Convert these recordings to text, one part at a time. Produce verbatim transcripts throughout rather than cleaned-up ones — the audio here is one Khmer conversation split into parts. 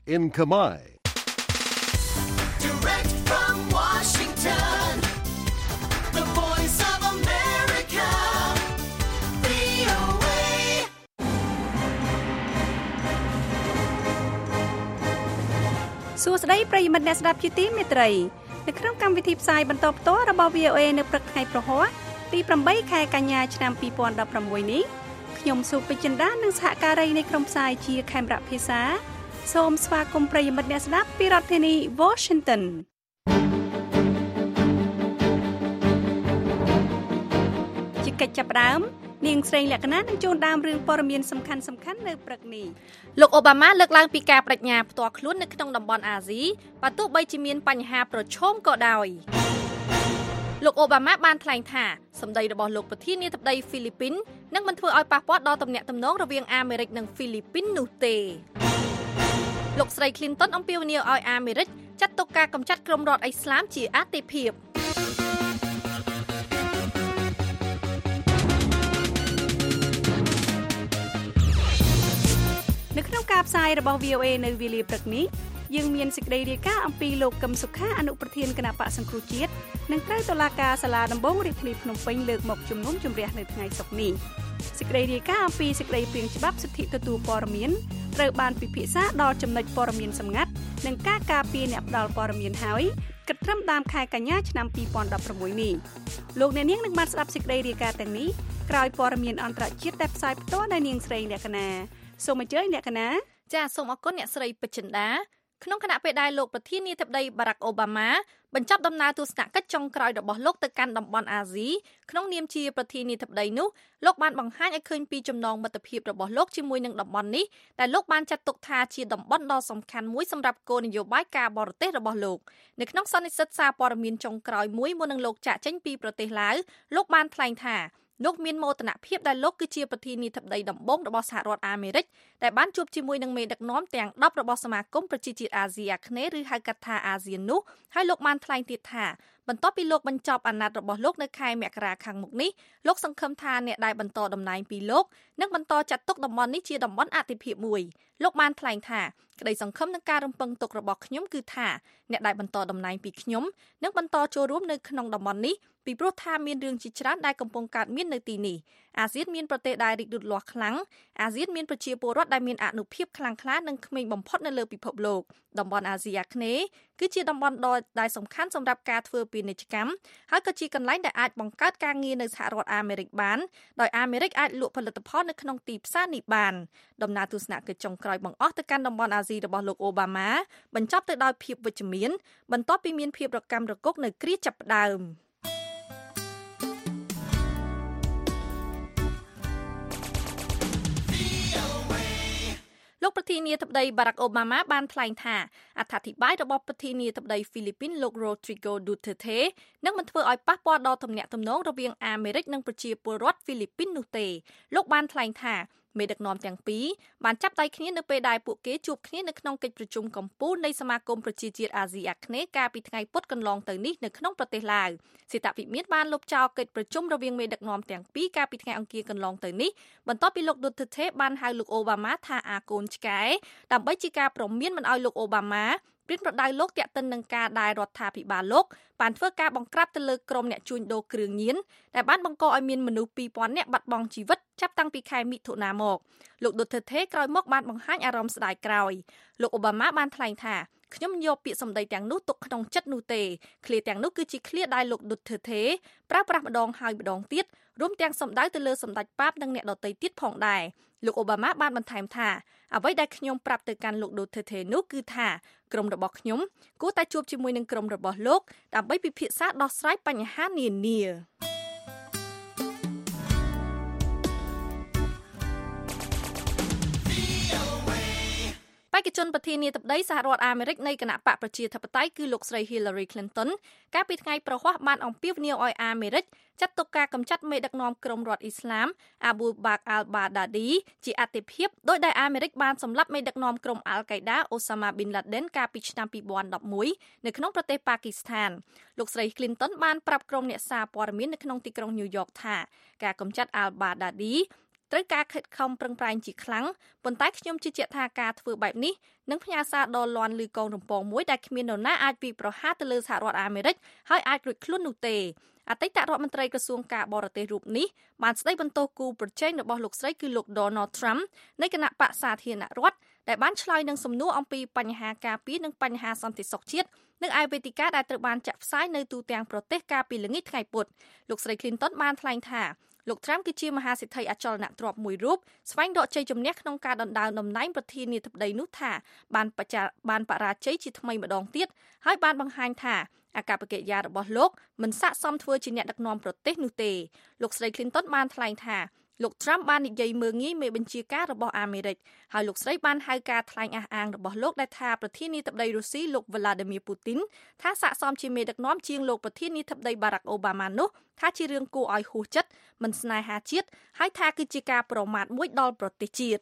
in Khmer. Direct from Washington, the voice of America, វី អូ เอសួស្តីប្រិយមិត្តអ្នកស្ដាប់ជាទីមេត្រីនៅក្នុងកម្មវិធីផ្សាយបន្តផ្ទាល់របស់ វី អូ เอ នៅព្រឹកថ្ងៃប្រហ័សទីប្រាំបីខែកញ្ញាឆ្នាំពីរពាន់ដប់ប្រាំមួយនេះខ្ញុំសុពេជ្រចិន្តានិងសហការីនៃក្រុមផ្សាយជាខេមរៈភាសាសូមស្វាគមន៍ប្រិយមិត្តអ្នកស្ដាប់ពីរដ្ឋធានី Washington ជាកិច្ចចាប់ផ្ដើមនាងស្រីលក្ខណៈនឹងជូនដើមរឿងព័ត៌មានសំខាន់ៗនៅព្រឹកនេះលោកអូបាម៉ាលើកឡើងពីការបដិញ្ញាផ្ទាល់ខ្លួននៅក្នុងតំបន់អាស៊ីបើទោះបីជាមានបញ្ហាប្រឈមក៏ដោយលោកអូបាម៉ាបានថ្លែងថាសម្ដីរបស់លោកប្រធានាធិបតីហ្វីលីពីននឹងមិនធ្វើឲ្យប៉ះពាល់ដល់ទំនាក់ទំនងរវាងអាមេរិកនិងហ្វីលីពីននោះទេលោកស្រី Clinton អំពាវនាវឲ្យអាមេរិកចាត់ទុកការកម្ចាត់ក្រុមរដ្ឋអ៊ីស្លាមជាអាទិភាពនៅក្នុងការផ្សាយរបស់ វី អូ เอ នៅវេលាព្រឹកនេះយើងមានសេចក្តីរាយការណ៍អំពីលោកកឹមសុខាអនុប្រធានគណៈបក្សសង្គ្រោះជាតិនិងត្រូវតុលាការសាលាដំបងរាជធានីភ្នំពេញលើកមកជំនុំជម្រះនៅថ្ងៃសុក្រនេះសេចក្តីរាយការណ៍អំពីសេចក្តីព្រាងច្បាប់សិទ្ធិទទួលព័ត៌មានត្រូវបានពិភាក្សាដល់ចំណុចព័ត៌មានសម្ងាត់និងការការពារអ្នកផ្ដល់ព័ត៌មានហើយគិតត្រឹមតាមខែកញ្ញាឆ្នាំពីរពាន់ដប់ប្រាំមួយនេះលោកអ្នកនាងនឹងបានស្ដាប់សេចក្តីរាយការណ៍ទាំងនេះក្រោយព័ត៌មានអន្តរជាតិដែលផ្សាយផ្ទាល់ដោយនាងស្រីលក្ខណាសូមអញ្ជើញអ្នកកណាចាសសូមអរគុណអ្នកស្រីពេជ្រចិន្តាក្នុងគណៈពេលដែលលោកប្រធានាធិបតីបារ៉ាក់អូបាម៉ាបញ្ចប់ដំណើរទស្សនកិច្ចចុងក្រោយរបស់លោកទៅកាន់តំបន់អាស៊ីក្នុងនាមជាប្រធានាធិបតីនោះលោកបានបង្ហាញឲ្យឃើញពីចំណងមិត្តភាពរបស់លោកជាមួយនឹងតំបន់នេះដែលលោកបានចាត់ទុកថាជាតំបន់ដ៏សំខាន់មួយសម្រាប់គោលនយោបាយការបរទេសរបស់លោកនៅក្នុងសន្និសីទសារព័ត៌មានចុងក្រោយមួយមុននឹងលោកចាកចេញពីប្រទេសឡាវលោកបានថ្លែងថាលោកមានមោទនភាពដែលលោកគឺជាប្រធានាធិបតីដំបូងរបស់សហរដ្ឋអាមេរិកដែលបានជួបជាមួយនឹងមេដឹកនាំទាំងដប់របស់សមាគមប្រជាជាតិអាស៊ីអាគ្នេយ៍ឬហៅកាត់ថាអាស៊ាននោះហើយលោកបានថ្លែងទៀតថាបន្ទាប់ពីលោកបញ្ចប់អាណត្តិរបស់លោកនៅខែមករាខាងមុខនេះលោកសង្ឃឹមថាអ្នកដែលបន្តតំណែងពីលោកនឹងបន្តចាត់ទុកតំបន់នេះជាតំបន់អាទិភាពមួយលោកបានថ្លែងថាក្តីសង្ឃឹមនឹងការរំពឹងទុករបស់ខ្ញុំគឺថាអ្នកដែលបន្តតំណែងពីខ្ញុំនឹងបន្តចូលរួមនៅក្នុងតំបន់នេះពីព្រោះថាមានរឿងជាច្រើនដែលកំពុងកើតមាននៅទីនេះអាស៊ានមានប្រទេសដែលរីកលូតលាស់ខ្លាំងអាស៊ានមានប្រជាពលរដ្ឋដែលមានអានុភាពខ្លាំងក្លានិងក្មេងបំផុតនៅលើពិភពលោកតំបន់អាស៊ីអាគ្នេយ៍គឺជាតំបន់ដ៏ដែលសំខាន់សម្រាប់ការធ្វើពាណិជ្ជកម្មហើយក៏ជាកន្លែងដែលអាចបង្កើតការងារនៅសហរដ្ឋអាមេរិកបានដោយអាមេរិកអាចលក់ផលិតផលនៅក្នុងទីផ្សារនេះបានដំណើរទស្សនកិច្ចចុងក្រោយបង្អស់ទៅកាន់តំបន់អាស៊ីរបស់លោកអូបាម៉ាបញ្ចប់ទៅដោយភាពវិជ្ជមានបន្ទាប់ពីមានភាពរកាំរកុកនៅគ្រាចាប់ផ្ដើមលោកប្រធានាធិបតីបារ៉ាក់អូបាម៉ាបានថ្លែងថាអត្ថាធិប្បាយរបស់ប្រធានាធិបតីហ្វីលីពីនលោក Rodrigo Duterte នឹងមិនធ្វើឲ្យប៉ះពាល់ដល់ទំនាក់ទំនងរវាងអាមេរិកនិងប្រជាពលរដ្ឋហ្វីលីពីននោះទេលោកបានថ្លែងថាមេដឹកនាំទាំងពីរបានចាប់ដៃគ្នានៅពេលដែលពួកគេជួបគ្នានៅក្នុងកិច្ចប្រជុំកំពូលនៃសមាគមប្រជាជាតិអាស៊ីអាគ្នេយ៍កាលពីថ្ងៃពុធកន្លងទៅនេះនៅក្នុងប្រទេសឡាវសេតវិមានបានលុបចោលកិច្ចប្រជុំរវាងមេដឹកនាំទាំងពីរកាលពីថ្ងៃអង្គារកន្លងទៅនេះបន្ទាប់ពីលោក Duterte បានហៅលោកអូបាម៉ាថាអាកូនឆ្កែដើម្បីជាការព្រមានមិនឲ្យលោកអូបាម៉ាព្រៀនប្រដៅលោកតាក់ទិននឹងការដែលរដ្ឋាភិបាលលោកបានធ្វើការបង្ក្រាបទៅលើក្រុមអ្នកជួញដូរគ្រឿងញៀនដែលបានបង្កឲ្យមានមនុស្សពីរពាន់នាក់បាត់បង់ជីវិតចាប់តាំងពីខែមិថុនាមកលោក Duterte ក្រោយមកបានបង្ហាញអារម្មណ៍ស្ដាយក្រោយលោកអូបាម៉ាបានថ្លែងថាខ្ញុំយកពាក្យសម្ដីទាំងនោះទុកក្នុងចិត្តនោះទេឃ្លាទាំងនោះគឺជាឃ្លាដែលលោក Duterte ប្រើប្រាស់ម្ដងហើយម្ដងទៀតរួមទាំងសម្ដៅទៅលើសម្ដេចប៉ាបនិងអ្នកដទៃទៀតផងដែរលោកអូបាម៉ាបានបន្ថែមថាអ្វីដែលខ្ញុំប្រាប់ទៅកាន់លោក Duterte នោះគឺថាក្រុមរបស់ខ្ញុំគួរតែជួបជាមួយនឹងក្រុមរបស់លោកដើម្បីពិភាក្សាដោះស្រាយបញ្ហានានាបេក្ខជនប្រធានាធិបតីសហរដ្ឋអាមេរិកនៃគណៈបកប្រជាធិបតេយ្យគឺលោកស្រី Hillary Clinton កាលពីថ្ងៃប្រហ័សបានអំពាវនាវឲ្យអាមេរិកចាត់ទុកការកម្ចាត់មេដឹកនាំក្រុមរដ្ឋអ៊ីស្លាម Abu Bakr al-Baghdadi ជាអាទិភាពដោយដែលអាមេរិកបានសម្លាប់មេដឹកនាំក្រុម Al-Qaeda Osama bin Laden កាលពីឆ្នាំពីរពាន់ដប់មួយនៅក្នុងប្រទេសប៉ាគីស្ថានលោកស្រី Clinton បានប្រាប់ក្រុមអ្នកសារព័ត៌មាននៅក្នុងទីក្រុង New York ថាការកម្ចាត់ Al-Baghdadi ត្រូវការខិតខំប្រឹងប្រែងជាខ្លាំងប៉ុន្តែខ្ញុំជឿជាក់ថាការធ្វើបែបនេះនឹងផ្ញើសារដ៏លាន់ឮកងរំពងមួយដែលគ្មាននរណាអាចពីប្រហារទៅលើសហរដ្ឋអាមេរិកហើយអាចរួចខ្លួននោះទេអតីតរដ្ឋមន្ត្រីក្រសួងការបរទេសរូបនេះបានស្ដីបន្ទោសគូប្រជែងរបស់លោកស្រីគឺលោក Donald Trump នៃគណៈបក្សសាធារណរដ្ឋដែលបានឆ្លើយនឹងសំណួរអំពីបញ្ហាការពារនិងបញ្ហាសន្តិសុខជាតិនៅឯវេទិកាដែលត្រូវបានចាក់ផ្សាយនៅទូទាំងប្រទេសកាលពីល្ងាចថ្ងៃពុធលោកស្រី Clinton បានថ្លែងថាលោក Trump គឺជាមហាសេដ្ឋីអចលនទ្រព្យមួយរូបស្វែងរកជ័យជំនះក្នុងការដណ្ដើមតំណែងប្រធានាធិបតីនោះថាបានបច្ចាបានបរាជ័យជាថ្មីម្ដងទៀតហើយបានបង្ហាញថាអាកប្បកិរិយារបស់លោកមិនស័ក្តិសមធ្វើជាអ្នកដឹកនាំប្រទេសនោះទេលោកស្រី Clinton បានថ្លែងថាលោក Trump បាននិយាយមើលងាយមេបញ្ជាការរបស់អាមេរិកហើយលោកស្រីបានហៅការថ្លែងអះអាងរបស់លោកដែលថាប្រធានាធិបតីរុស្ស៊ីលោក Vladimir Putin ថាស័ក្តិសមជាមេដឹកនាំជាងលោកប្រធានាធិបតី Barack Obama នោះថាជារឿងគួរឲ្យហួសចិត្តមិនស្នេហាជាតិហើយថាគឺជាការប្រមាថមួយដល់ប្រទេសជាតិ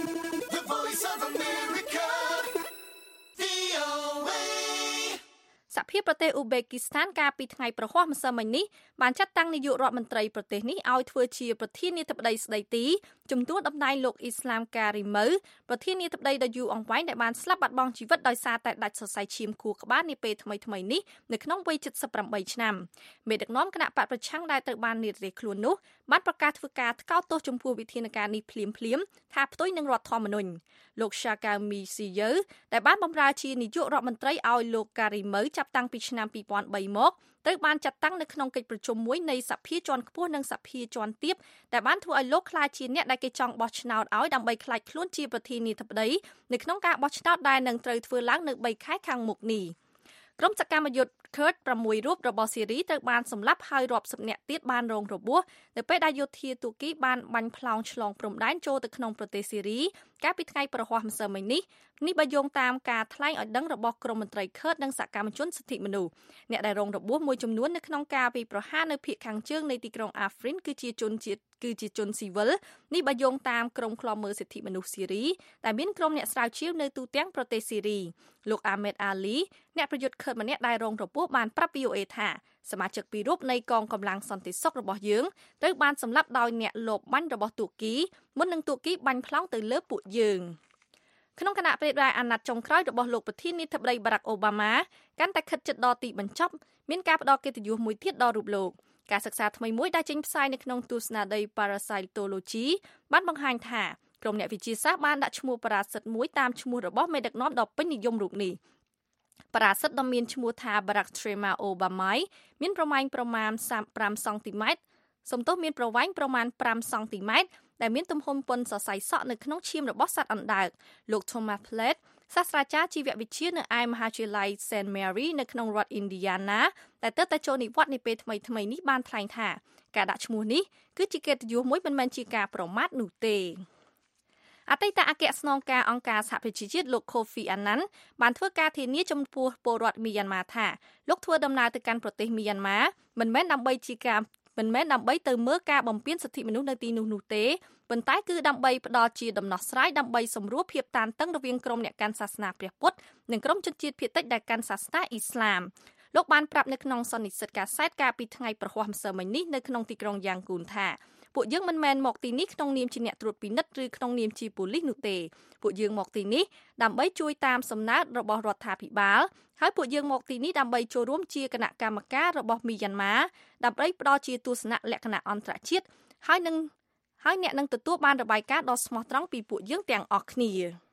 The Voice of America, វី អូ เอសហភាពប្រទេសអ៊ូបេគីស្ថានកាលពីថ្ងៃប្រហ័សម្សិលមិញនេះបានចាត់តាំងនាយករដ្ឋមន្ត្រីប្រទេសនេះឲ្យធ្វើជាប្រធានាធិបតីស្ដីទីជំនួសតំណែងលោកអ៊ីស្លាមការីម៉ូវប្រធានាធិបតីដ៏យូរអង្វែងដែលបានស្លាប់បាត់បង់ជីវិតដោយសារតែដាច់សរសៃឈាមខួរក្បាលនាពេលថ្មីៗនេះនៅក្នុងវ័យ เจ็ดสิบแปด ឆ្នាំមេដឹកនាំគណៈបកប្រឆាំងដែលត្រូវបាននិរទេសខ្លួននោះបានប្រកាសធ្វើការថ្កោលទោសចំពោះវិធានការនេះភ្លាមៗថាផ្ទុយនឹងរដ្ឋធម្មនុញ្ញលោក Shaka Misiyo ដែលបានបម្រើជានាយករដ្ឋមន្ត្រីឲ្យលោកការីម៉ូវចាប់តាំងពីឆ្នាំពីរពាន់បីមកត្រូវបានចាត់តាំងនៅក្នុងកិច្ចប្រជុំមួយនៃសភាជាន់ខ្ពស់និងសភាជាន់ទាបដែលបានធ្វើឲ្យលោកក្លាយជាអ្នកដែលគេចង់បោះឆ្នោតឲ្យដើម្បីក្លាយខ្លួនជាប្រធានាធិបតីនៅក្នុងការបោះឆ្នោតដែលនឹងត្រូវធ្វើឡើងនៅបីខែខាងមុខនេះក្រុមសកម្មយុទ្ធ Kurd ប្រាំមួយរូបរបស់ស៊េរីត្រូវបានសម្លាប់ហើយរាប់សិបនាក់ទៀតបានរងរបួសនៅពេលដែលយោធាទូគីបានបាញ់ផ្លោងឆ្លងព្រំដែនចូលទៅក្នុងប្រទេសស៊េរីកាលពីថ្ងៃប្រហ័សម្សិលមិញនេះនេះបើយោងតាមការថ្លែងឲ្យដឹងរបស់ក្រុមមន្ត្រី Kurd និងសកម្មជនសិទ្ធិមនុស្សអ្នកដែលរងរបួសមួយចំនួននៅក្នុងការវាយប្រហារនៅភាគខាងជើងនៃទីក្រុង Afrin គឺជាជនជាតិគឺជាជនស៊ីវិលនេះបើយោងតាមក្រុមឃ្លាំមើលសិទ្ធិមនុស្សស៊េរីដែលមានក្រុមអ្នកស្រាវជ្រាវនៅទូទាំងប្រទេសស៊េរីលោក Ahmed Ali អ្នកប្រយុទ្ធ Kurd ម្នាក់ដែលរងរបួសបានប្រាប់ វី អូ เอ ថាសមាជិកពីររូបនៃកងកម្លាំងសន្តិសុខរបស់យើងត្រូវបានសម្លាប់ដោយអ្នកលបបាញ់របស់ទូគីមុននឹងទូគីបាញ់ផ្លោងទៅលើពួកយើងក្នុងគណៈពេលដែលអាណត្តិចុងក្រោយរបស់លោកប្រធានាធិបតី Barack Obama កាន់តែខិតជិតដល់ទីបញ្ចប់មានការផ្ដល់កិត្តិយសមួយទៀតដល់រូបលោកការសិក្សាថ្មីមួយដែលចេញផ្សាយនៅក្នុងទស្សនាដី Parasitology បានបង្ហាញថាក្រុមអ្នកវិទ្យាសាស្ត្របានដាក់ឈ្មោះប៉ារ៉ាសិតមួយតាមឈ្មោះរបស់មេដឹកនាំដ៏ពេញនិយមរូបនេះប៉ារ៉ាសិតដ៏មានឈ្មោះថា Bactrimia obamai មានប្រមាណប្រមាណfiveសង់ទីម៉ែត្រសំទោសមានប្រវែងប្រមាណfiveសង់ទីម៉ែត្រដែលមានទំហំប៉ុនសរសៃសក់នៅក្នុងឈាមរបស់សត្វអណ្ដើកលោក Thomas Plett សាស្ត្រាចារ្យជីវវិទ្យានៅឯមហាវិទ្យាល័យ Saint Mary នៅក្នុងរដ្ឋ Indiana ដែលទើបតែចូលនិវត្តន៍នាពេលថ្មីៗនេះបានថ្លែងថាការដាក់ឈ្មោះនេះគឺជាកិត្តិយសមួយមិនមែនជាការប្រមាថនោះទេអតីតអគ្គស្នងការអង្គការសហប្រជាជាតិលោក Kofi Annan បានធ្វើការធានាចំពោះពលរដ្ឋមីយ៉ាន់ម៉ាថាលោកធ្វើដំណើរទៅកាន់ប្រទេសមីយ៉ាន់ម៉ាមិនមែនដើម្បីជាការមិនមែនដើម្បីទៅមើលការបំពានសិទ្ធិមនុស្សនៅទីនោះនោះទេប៉ុន្តែគឺដើម្បីផ្ដល់ជាដំណោះស្រាយដើម្បីសម្រួលភាពតានតឹងរវាងក្រុមអ្នកកាន់សាសនាព្រះពុទ្ធនិងក្រុមជនជាតិភាគតិចដែលកាន់សាសនាអ៊ីស្លាមលោកបានប្រាប់នៅក្នុងសន្និសីទកាសែតកាលពីថ្ងៃប្រហ័សម្សិលមិញនេះនៅក្នុងទីក្រុងយ៉ាងគូនថាពួកយើងមិនមែនមកទីនេះក្នុងនាមជាអ្នកត្រួតពិនិត្យឬក្នុងនាមជាប៉ូលីសនោះទេពួកយើងមកទីនេះដើម្បីជួយតាមសំណើរបស់រដ្ឋាភិបាលហើយពួកយើងមកទីនេះដើម្បីចូលរួមជាគណៈកម្មការរបស់មីយ៉ាន់ម៉ាដើម្បីផ្ដល់ជាទស្សនៈលក្ខណៈអន្តរជាតិហើយនឹងហើយអ្នកនឹងទទួលបានរបាយការណ៍ដ៏ស្មោះត្រង់ពីពួកយើងទាំងអស់គ្នា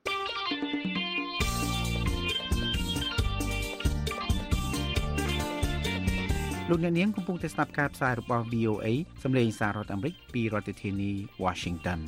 លោកអ្នកនាងកំពុងតែស្ដាប់ការផ្សាយរបស់ វី អូ เอ សម្លេងសាររដ្ឋអាមេរិកពីរដ្ឋធានី Washington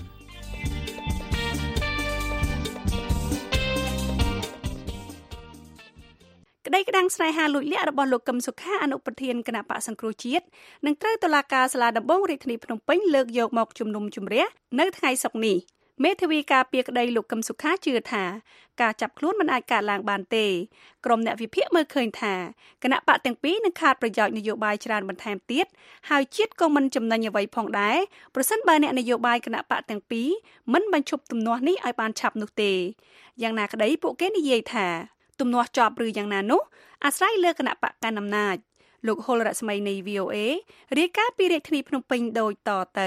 ក្តីក្តាំងស្នេហាលួចលាក់របស់លោកកឹមសុខាអនុប្រធានគណៈបក្សសង្គ្រោះជាតិនឹងត្រូវតុលាការសាលាដំបងរាជធានីភ្នំពេញលើកយកមកជំនុំជម្រះនៅថ្ងៃសុក្រនេះមេធាវីការពារក្តីលោកកឹមសុខាជឿថាការចាប់ខ្លួនមិនអាចកើតឡើងបានទេក្រុមអ្នកវិភាគមើលឃើញថាគណៈបកទាំងពីរនឹងខាតប្រយោជន៍នយោបាយច្រើនបន្ថែមទៀតហើយជាតិក៏មិនចំណេញអ្វីផងដែរប្រសិនបើអ្នកនយោបាយគណៈបកទាំងពីរមិនបញ្ឈប់ទំនាស់នេះឲ្យបានឆាប់នោះទេយ៉ាងណាក្តីពួកគេនិយាយថាទំនាស់ចប់ឬយ៉ាងណានោះអាស្រ័យលើគណៈបកកណ្ដាលអំណាចលោកហុលរស្មីនៃ វី អូ เอ រាយការណ៍ពីរាជធានីភ្នំពេញដូចតទៅ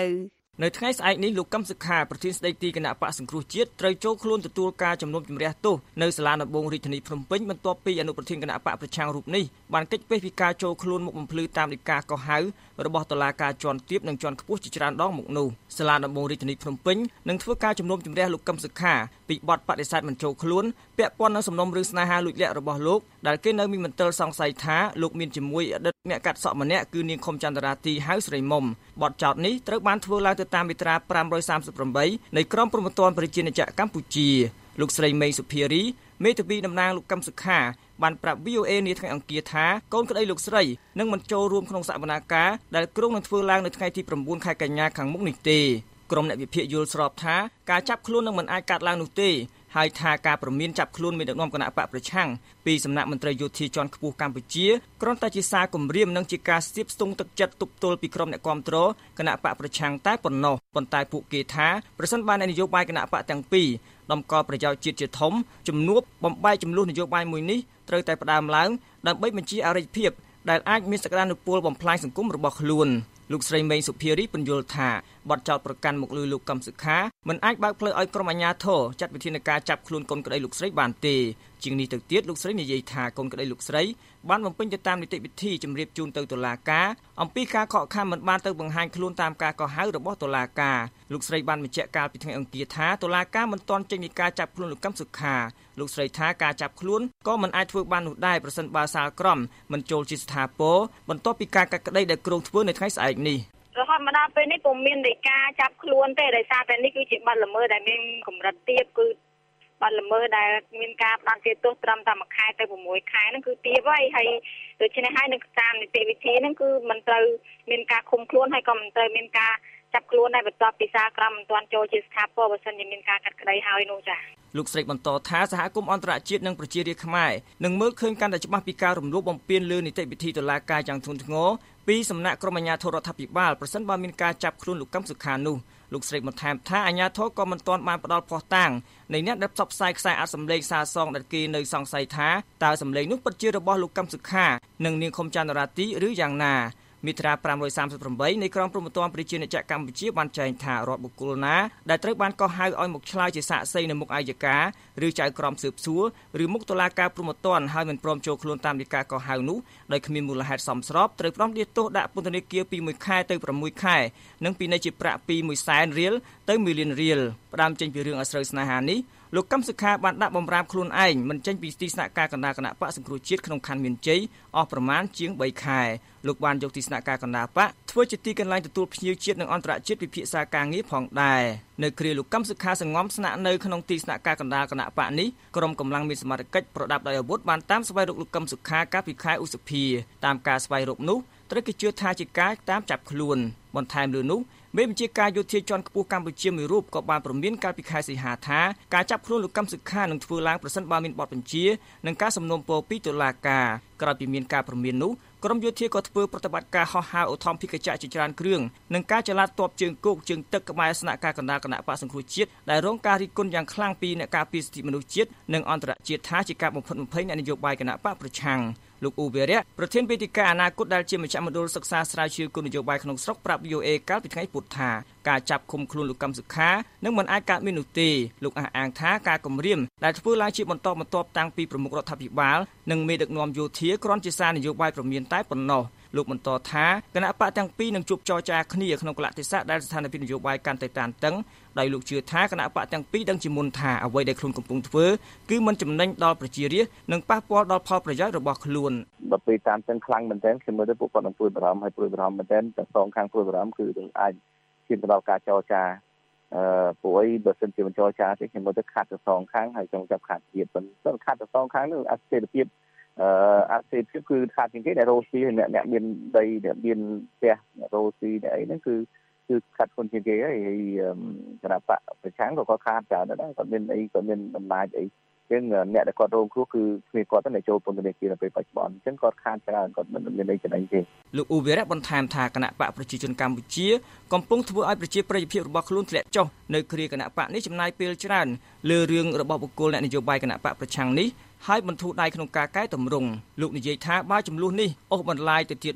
នៅថ្ងៃស្អែកនេះលោកកឹមសុខាប្រធានស្ដីទីគណៈបកសង្គ្រោះជាតិត្រូវចូលខ្លួនទទួលការជំនុំជម្រះទោសនៅសាលាដំបងរាជធានីភ្នំពេញបន្ទាប់ពីអនុប្រធានគណៈបកប្រឆាំងរូបនេះបានកិច្ចពេចពីការចូលខ្លួនមុខបំភ្លឺតាមដីកាកោះហៅរបស់តុលាការជាន់ទាបនិងជាន់ខ្ពស់ជាច្រើនដងមកនោះសាលាដំបងរាជធានីភ្នំពេញនឹងធ្វើការជំនុំជម្រះលោកកឹមសុខាពីបទបដិសេធមិនចូលខ្លួនពាក់ព័ន្ធនឹងសំណុំរឿងស្នេហាលួចលាក់របស់លោកដែលគេនៅមានមន្ទិលសង្ស័យថាលោកមានជាមួយអតីតអ្នកកាត់សក់ម្នាក់គឺនាងខុមចន្ទរាទីហៅស្រីមុំបទចោទនេះត្រូវបានធ្វើឡើងទៅតាមមាត្រាfive thirty-eightនៃក្រមព្រហ្មទណ្ឌប្រជាជាតិកម្ពុជាលោកស្រីមេងសុភារីមេធាវីតំណាងលោកកឹមសុខាបានប្រាប់ V O A នាថ្ងៃអង្គារថាកូនក្តីលោកស្រីនឹងមិនចូលរួមក្នុងសវនាការដែលក្រុងនឹងធ្វើឡើងនៅថ្ងៃទីnineខែកញ្ញាខាងមុខនេះទេក្រុមអ្នកវិភាគយល់ស្របថាការចាប់ខ្លួននឹងមិនអាចកាត់ឡើងនោះទេហើយថាការប្រមានចាប់ខ្លួនមេដឹកនាំគណៈបកប្រឆាំងពីសំណាក់មន្ត្រីយោធាជាន់ខ្ពស់កម្ពុជាគ្រាន់តែជាសារគំរាមនិងជាការស្ទាបស្ទង់ទឹកចិត្តទប់ទល់ពីក្រុមអ្នកគាំទ្រគណៈបកប្រឆាំងតែប៉ុណ្ណោះប៉ុន្តែពួកគេថាប្រសិនបើនយោបាយគណៈបកទាំងពីរដំកល់ប្រយោជន៍ជាតិជាធំជំនួបបំបែកចំនួននយោបាយមួយនេះត្រូវតែផ្ដើមឡើងដើម្បីបញ្ជាអរិយភាពដែលអាចមានសក្តានុពលបំផ្លាញសង្គមរបស់ខ្លួនលោកស្រីមេងសុភារីបញ្យល់ថាបទចោទប្រកាន់មកលើលោកកឹមសុខាមិនអាចបើកផ្លូវឲ្យក្រុមអាជ្ញាធរចាត់វិធានការចាប់ខ្លួនកូនក្តីលោកស្រីបានទេជាងនេះទៅទៀតលោកស្រីនិយាយថាកូនក្តីលោកស្រីបានបំពេញទៅតាមនីតិវិធីជម្រាបជូនទៅតុលាការអំពីការខកខានមិនបានទៅបង្ហាញខ្លួនតាមការកោះហៅរបស់តុលាការលោកស្រីបានបញ្ជាក់កាលពីថ្ងៃអង្គារថាតុលាការមិនទាន់ចេញពីការចាប់ខ្លួនលោកកឹមសុខាលោកស្រីថាការចាប់ខ្លួនក៏មិនអាចធ្វើបាននោះដែរប្រសិនបើសាលក្រមមិនចូលជាស្ថាពរបន្ទាប់ពីការកាត់ក្តីដែលគ្រោងធ្វើនៅថ្ងៃស្អែកនេះរហូតមកដល់ពេលនេះពុំមាននៃការចាប់ខ្លួនទេដោយសារតែនេះគឺជាបទល្មើសដែលមានកម្រិតទាបគឺបទល្មើសដែលមានការផ្ដន្ទាទោសត្រឹមតែមួយខែទៅsixខែហ្នឹងគឺទាបហើយហើយដូច្នេះហើយនៅតាមនីតិវិធីហ្នឹងគឺមិនត្រូវមានការឃុំខ្លួនហើយក៏មិនត្រូវមានការចាប់ខ្លួនដែរបន្ទាប់ពីសារក្រមមិនទាន់ចូលជាស្ថាពរបើសិនជាមានការកាត់ក្តីហើយនោះចា៎លោកស្រីបន្តថាសហគមន៍អន្តរជាតិនិងប្រជារាស្ត្រខ្មែរនឹងមើលឃើញកាន់តែច្បាស់ពីការរំលោភបំពានលើនីតិវិធីតុលាការយ៉ាងធ្ងន់ធ្ងរពីសំណាក់ក្រុមអាជ្ញាធររដ្ឋាភិបាលប្រសិនបើមានការចាប់ខ្លួនលោកកឹមសុខានោះលោកស្រីបន្ថែមថាអាជ្ញាធរក៏មិនទាន់បានផ្ដល់ភស្តុតាងនៃអ្នកដែលផ្សព្វផ្សាយខ្សែអត្ថសម្លេងសារសងដែលគេនៅសង្ស័យថាតើសម្លេងនោះពិតជារបស់លោកកឹមសុខានិងនាងខុមចន្ទរាទីឬយ៉ាងណាមាត្រាfive thirty-eightនៃក្រមព្រហ្មទណ្ឌប្រជាជាតិកម្ពុជាបានចែងថារដ្ឋបុគ្គលណាដែលត្រូវបានកោះហៅឲ្យមកឆ្លើយជាសាក្សីនៅមុខអัยការឬចៅក្រមស៊ើបសួរឬមុខតុលាការព្រហ្មទណ្ឌហើយមិនព្រមចូលខ្លួនតាមដីកាកោះហៅនោះដោយគ្មានមូលហេតុសមស្របត្រូវប្រំលាទោសដាក់ពន្ធនាគារពីoneខែទៅsixខែនិងពិន័យជាប្រាក់ពីoneសែនរៀលទៅoneលានរៀលផ្ដើមចេញពីរឿងអាស្រូវស្នេហានេះលោកកឹមសុខាបានដាក់បំរាមខ្លួនឯងមិនចេញពីទីស្នាក់ការកណ្ដាលគណៈបកសង្គ្រោះជាតិក្នុងខណ្ឌមានជ័យអស់ប្រមាណជាងthreeខែលោកបានយកទីស្នាក់ការកណ្ដាលបកធ្វើជាទីកន្លែងទទួលភ្ញៀវជាតិនិងអន្តរជាតិពិភាក្សាការងារផងដែរនៅគ្រាលោកកឹមសុខាសង្ងំស្នាក់នៅក្នុងទីស្នាក់ការកណ្ដាលគណៈបកនេះក្រុមកម្លាំងមានសមត្ថកិច្ចប្រដាប់ដោយអាវុធបានតាមស្វែងរកលោកកឹមសុខាកាលពីខែឧសភាតាមការស្វែងរកនោះត្រូវគេជឿថាជាការតាមចាប់ខ្លួនបន្ថែមលើនោះមេបញ្ជាការយោធាជាន់ខ្ពស់កម្ពុជាមួយរូបក៏បានព្រមានកាលពីខែសីហាថាការចាប់ខ្លួនលោកកឹមសុខានឹងធ្វើឡើងប្រសិនបើមានបទបញ្ជានិងការសំណូមពរពីតុលាការក្រោយពីមានការព្រមាននោះក្រុមយោធាក៏ធ្វើប្រតិបត្តិការហោះហើរអូថមភិកចក្រជាច្រើនគ្រឿងនិងការចល័តទ័ពជើងគោកជើងទឹកក្បែរស្នាក់ការកណ្ដាលគណៈបកសង្គ្រោះជាតិដែលរងការរិះគន់យ៉ាងខ្លាំងពីអ្នកការពារសិទ្ធិមនុស្សជាតិនិងអន្តរជាតិថាជាការបំផិតបំភ័យអ្នកនយោបាយគណៈបកប្រឆាំងលោកអ៊ូវីរៈប្រធានវេទិកាអនាគតដែលជាមជ្ឈមណ្ឌលសិក្សាស្រាវជ្រាវគោលនយោបាយក្នុងស្រុកប្រាប់ V O A កាលពីថ្ងៃពុធថាការចាប់ឃុំខ្លួនលោកកឹមសុខានឹងមិនអាចកើតមាននោះទេលោកអះអាងថាការគម្រាមដែលធ្វើឡើងជាបន្តបន្ទាប់តាំងពីប្រមុខរដ្ឋាភិបាលនិងមេដឹកនាំយោធាគ្រាន់ជាសារនយោបាយព្រមានតែប៉ុណ្ណោះលោកបន្តថាគណៈបកទាំងពីរនឹងជួបចរចាគ្នាក្នុងកលៈទេសៈដែលស្ថានភាពនយោបាយកាន់តែតានតឹងដោយលោកជឿថាគណៈបកទាំងពីរដឹងជាមុនថាអ្វីដែលខ្លួនកំពុងធ្វើគឺមិនចំណេញដល់ប្រជារាស្ត្រនិងប៉ះពាល់ដល់ផលប្រយោជន៍របស់ខ្លួនបើពេលតានតឹងខ្លាំងមែនទែនខ្ញុំមើលទៅពួកគាត់នឹងព្រួយបារម្ភហើយព្រួយបារម្ភមែនទែនទាំងសងខាងព្រួយបារម្ភគឺនឹងអាចឈានទៅដល់ការចរចាអឺព្រោះអីបើសិនជាមិនចរចាទេខ្ញុំមើលទៅខាត់ទៅសងខាងហើយចង់ចាប់ខាត់ទៀតប៉ុន្តែខាត់ទៅសងខាងនោះអស្ថិរភាពអឺអស្ថិរភាពគឺខាត់ជាងគេដែលរស់ស៊ីអ្នកអ្នកមានដីអ្នកមានផ្ទះអ្នករស់ស៊ីអ្នកអីហ្នឹងគឺគឺខាត់ខ្លួនជាងគេហើយគណៈបកប្រឆាំងក៏គាត់ខាត់ច្រើនដែរគាត់មានអីគាត់មានអំណាចអីចឹងអ្នកដែលគាត់រងគ្រោះគឺគ្នាគាត់តែចូលពន្ធនាគារនៅពេលបច្ចុប្បន្នអញ្ចឹងគាត់ខាត់ច្រើនគាត់មិនមានអីចំណេញទេលោកអ៊ូវីរៈបន្ថែមថាគណៈបកប្រជាជនកម្ពុជាកំពុងធ្វើឲ្យប្រជាប្រិយភាពរបស់ខ្លួនធ្លាក់ចុះនៅគ្រាគណៈបកនេះចំណាយពេលច្រើនលើរឿងរបស់បុគ្គលអ្នកនយោបាយគណៈបកប្រឆាំងនេះហើយបន្ធូរដៃក្នុងការកែតម្រង់លោកនិយាយថាបើចំនួននេះអូសបន្លាយទៅទៀតនោះ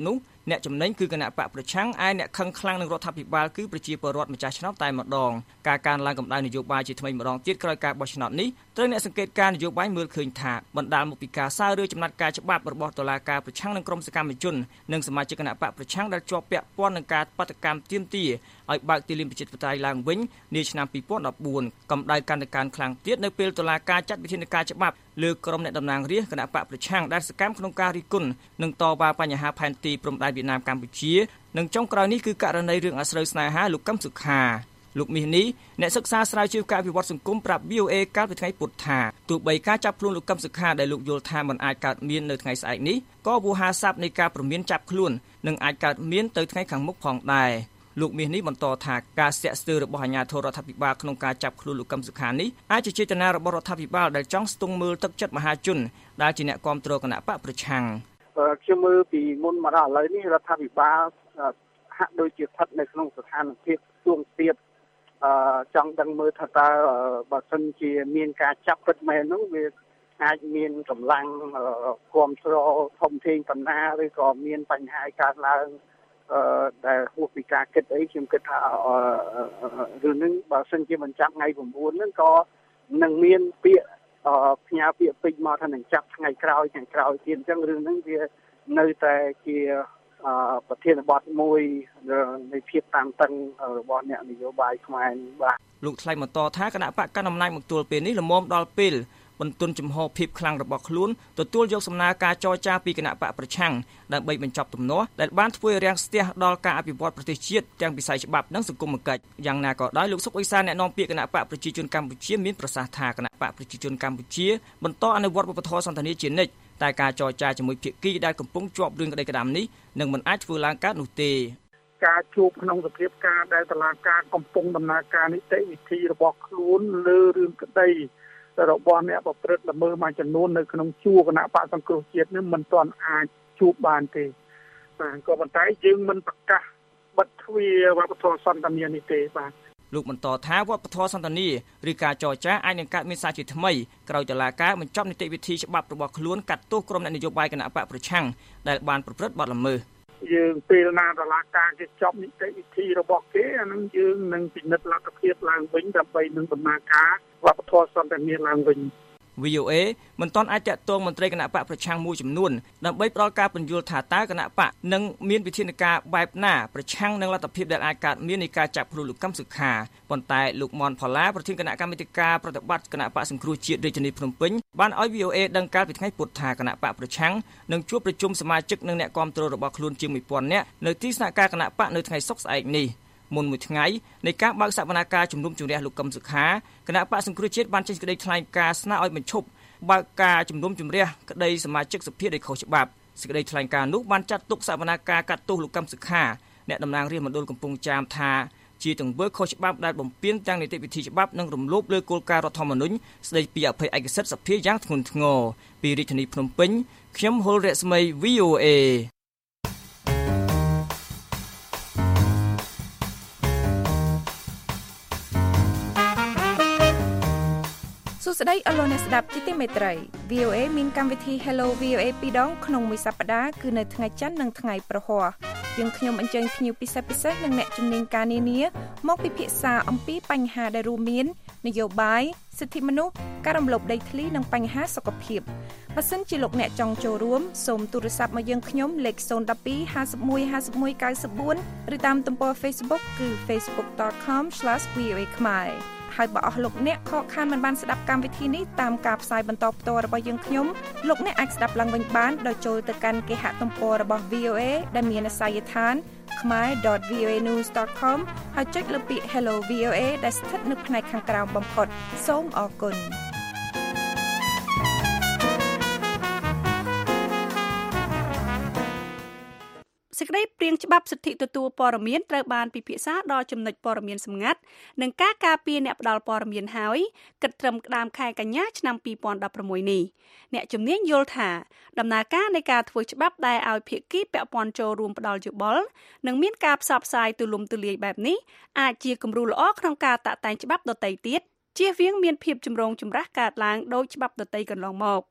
អ្នកចំណេញគឺគណៈបកប្រឆាំងឯអ្នកខឹងខ្លាំងនឹងរដ្ឋាភិបាលគឺប្រជាពលរដ្ឋម្ចាស់ឆ្នោតតែម្ដងការកើនឡើងកម្ដៅនយោបាយជាថ្មីម្ដងទៀតក្រោយការបោះឆ្នោតនេះត្រូវអ្នកសង្កេតការនយោបាយមើលឃើញថាបណ្ដាលមកពីការសាររើចំណាត់ការច្បាប់របស់តុលាការប្រឆាំងនឹងក្រុមសកម្មជននិងសមាជិកគណៈបកប្រឆាំងដែលជាប់ពាក់ព័ន្ធនឹងការបាតកម្មទាមទារឲ្យបើកទីលានប្រជាធិបតេយ្យឡើងវិញនាឆ្នាំពីរពាន់ដប់បួនកម្ដៅកាន់តែកើនខ្លាំងទៀតនៅពេលតុលាការចាត់វិធានការច្បាប់លើក្រុមអ្នកតំណាងរាស្ត្រគណៈបកប្រឆាំងដែលសកម្មក្នុងការរិះគន់និងតវ៉ាបញ្ហាផែនទីព្រំដែនវៀតណាមកម្ពុជានិងចុងក្រោយនេះគឺករណីរឿងអាស្រូវស្នេហាលោកកឹមសុខាលោកមាសនេះអ្នកសិក្សាស្រាវជ្រាវការវិវត្តសង្គមប្រាប់ វី អូ เอ កាលពីថ្ងៃពុធថាទោះបីការចាប់ខ្លួនលោកកឹមសុខាដែលលោកយល់ថាមិនអាចកើតមាននៅថ្ងៃស្អែកនេះក៏វោហារស័ព្ទនៃការព្រមានចាប់ខ្លួននឹងអាចកើតមានទៅថ្ងៃខាងមុខផងដែរលោកមាសនេះបន្តថាការស្ទាក់ស្ទើររបស់អាជ្ញាធររដ្ឋាភិបាលក្នុងការចាប់ខ្លួនលោកកឹមសុខានេះអាចជាចេតនារបស់រដ្ឋាភិបាលដែលចង់ស្ទង់មើលទឹកចិត្តមហាជនដែលជាអ្នកគាំទ្រគណៈបកប្រឆាំងខ្ញុំមើលពីមុនមកដល់ឥឡូវនេះរដ្ឋាភិបាលហាក់ដូចជាស្ថិតនៅក្នុងស្ថានភាពទួងទៀតអឺចង់ដឹងមើលថាតើបើសិនជាមានការចាប់ពិតមែននោះវាអាចមានកម្លាំងគ្រប់គ្រងធំធេងបណ្ណាឬក៏មានបញ្ហាកើតឡើងអឺដែលហួសពីការគិតអីខ្ញុំគិតថារឿងនេះបើសិនជាមិនចាប់ថ្ងៃ៩ហ្នឹងក៏នឹងមានពាក្យផ្ញើពាក្យពេចន៍មកថានឹងចាប់ថ្ងៃក្រោយថ្ងៃក្រោយទៀតអញ្ចឹងរឿងហ្នឹងវានៅតែជាប្រធានបទមួយនៃភាពតានតឹងរបស់អ្នកនយោបាយខ្មែរបាទលោកថ្លែងបន្តថាគណៈបកកណ្ដាលអំណាចមកទល់ពេលនេះល្មមដល់ពេលបន្ទន់ចំហភាពខ្លាំងរបស់ខ្លួនទទួលយកសំណើការចរចាពីគណៈបកប្រឆាំងដើម្បីបញ្ចប់ទំនាស់ដែលបានធ្វើឲ្យរាំងស្ទះដល់ការអភិវឌ្ឍប្រទេសជាតិទាំងវិស័យច្បាប់និងសង្គមគិច្ចយ៉ាងណាក៏ដោយលោកសុកអេសានអ្នកនាំពាក្យគណៈបកប្រជាជនកម្ពុជាមានប្រសាសន៍ថាគណៈបកប្រជាជនកម្ពុជាបន្តអនុវត្តវប្បធម៌សន្តានាជានិច្ចតែការចរចាជាមួយភាគីដែលកំពុងជាប់រឿងក្តីក្តាមនេះនឹងមិនអាចធ្វើឡើងកើតនោះទេការជួបក្នុងសភាពការដែលតុលាការកំពុងដំណើរការនីតិវិធីរបស់ខ្លួនលើរឿងក្តីរបស់អ្នកប្រព្រឹត្តល្មើសមួយចំនួននៅក្នុងជួរគណៈបកសង្គ្រោះជាតិនេះមិនទាន់អាចជួបបានទេបាទក៏ប៉ុន្តែយើងមិនប្រកាសបិទទ្វារវប្បធម៌សន្តានានេះទេបាទលោកបន្តថាវប្បធម៌សន្តានាឬការចរចាអាចនឹងកើតមានសារជាថ្មីក្រោយតុលាការបញ្ចប់នីតិវិធីច្បាប់របស់ខ្លួនកាត់ទោសក្រុមអ្នកនយោបាយគណៈបកប្រឆាំងដែលបានប្រព្រឹត្តបទល្មើសយើងពេលណាតុលាការគេចប់នីតិវិធីរបស់គេអានឹងយើងនឹងពិនិត្យលទ្ធភាពឡើងវិញដើម្បីនឹងដំណើរការវប្បធម៌សន្តានាឡើងវិញវី អូ เอ មិនទាន់អាចតាក់ទងមន្ត្រីគណៈបកប្រឆាំងមួយចំនួនដើម្បីផ្ដល់ការពន្យល់ថាតើគណៈបកនឹងមានវិធានការបែបណាប្រឆាំងនឹងលទ្ធភាពដែលអាចកើតមាននៃការចាប់ខ្លួនលោកកឹមសុខាប៉ុន្តែលោកមនផល្លាប្រធានគណៈកម្មាធិការប្រតិបត្តិគណៈបកសង្គ្រោះជាតិរាជធានីភ្នំពេញបានឲ្យ វី អូ เอ ដឹងកាលពីថ្ងៃពុធថាគណៈបកប្រឆាំងនឹងជួបប្រជុំសមាជិកនិងអ្នកគាំទ្ររបស់ខ្លួនជាងមួយពាន់នាក់នៅទីស្នាក់ការគណៈបកនៅថ្ងៃសុក្រស្អែកនេះមុនមួយថ្ងៃនៃការបើកសវនាការជំនុំជម្រះលោកកឹមសុខាគណៈបកសង្គ្រោះជាតិបានចេញសេចក្តីថ្លែងការណ៍ស្នើឲ្យបញ្ឈប់បើកការជំនុំជម្រះក្តីសមាជិកសភាដោយខុសច្បាប់សេចក្តីថ្លែងការណ៍នោះបានចាត់ទុកសវនាការកាត់ទោសលោកកឹមសុខាអ្នកតំណាងរាស្ត្រមណ្ឌលកំពង់ចាមថាជាទង្វើខុសច្បាប់ដែលបំពានទាំងនីតិវិធីច្បាប់និងរំលោភលើគោលការណ៍រដ្ឋធម្មនុញ្ញស្តីពីអភ័យឯកសិទ្ធិសភាយ៉ាងធ្ងន់ធ្ងរពីរាជធានីភ្នំពេញខ្ញុំហុលរស្មី វី អូ เอសួស្តីអស់លោកអ្នកស្ដាប់ជាទីមេត្រី វី អូ เอ មានកម្មវិធី Hello វី អូ เอ ពីរដងក្នុងមួយសប្តាហ៍គឺនៅថ្ងៃច័ន្ទនិងថ្ងៃប្រហ័សយើងខ្ញុំអញ្ជើញភ្ញៀវពិសេសពិសេសនិងអ្នកជំនាញការនានាមកពិភាក្សាអំពីបញ្ហាដែលរួមមាននយោបាយសិទ្ធិមនុស្សការរំលោភដីធ្លីនិងបញ្ហាសុខភាពបើសិនជាលោកអ្នកចង់ចូលរួមសូមទូរស័ព្ទមកយើងខ្ញុំលេខศูนย์ หนึ่ง สอง ห้า หนึ่ง ห้า หนึ่ง เก้า สี่ ឬតាមទំព័រ Facebook គឺ facebook dot com slash v o a khmerហើយបើអស់លោកអ្នកខកខានមិនបានស្ដាប់កម្មវិធីនេះតាមការផ្សាយបន្តផ្ទាល់របស់យើងខ្ញុំលោកអ្នកអាចស្ដាប់ឡើងវិញបានដោយចូលទៅកាន់គេហទំព័ររបស់ វី អូ เอ ដែលមានអាសយដ្ឋាន khmer dot v o a news dot com ហើយចុចលើពាក្យ Hello វី អូ เอ ដែលស្ថិតនៅផ្នែកខាងក្រោមបំផុតសូមអរគុណសេចក្តីព្រាងច្បាប់សិទ្ធិទទួលព័ត៌មានត្រូវបានពិភាក្សាដល់ចំណុចព័ត៌មានសម្ងាត់និងការការពារអ្នកផ្ដល់ព័ត៌មានហើយគិតត្រឹមក្តាមខែកញ្ញាឆ្នាំពីរពាន់ដប់ប្រាំមួយនេះអ្នកជំនាញយល់ថាដំណើរការនៃការធ្វើច្បាប់ដែលឲ្យភាគីពាក់ព័ន្ធចូលរួមផ្ដល់យោបល់និងមានការផ្សព្វផ្សាយទូលំទូលាយបែបនេះអាចជាគំរូល្អក្នុងការតាក់តែងច្បាប់ដទៃទៀតជៀសវាងមានភាពចម្រូងចម្រាសកើតឡើងដោយច្បាប់ដទៃកន្លងមក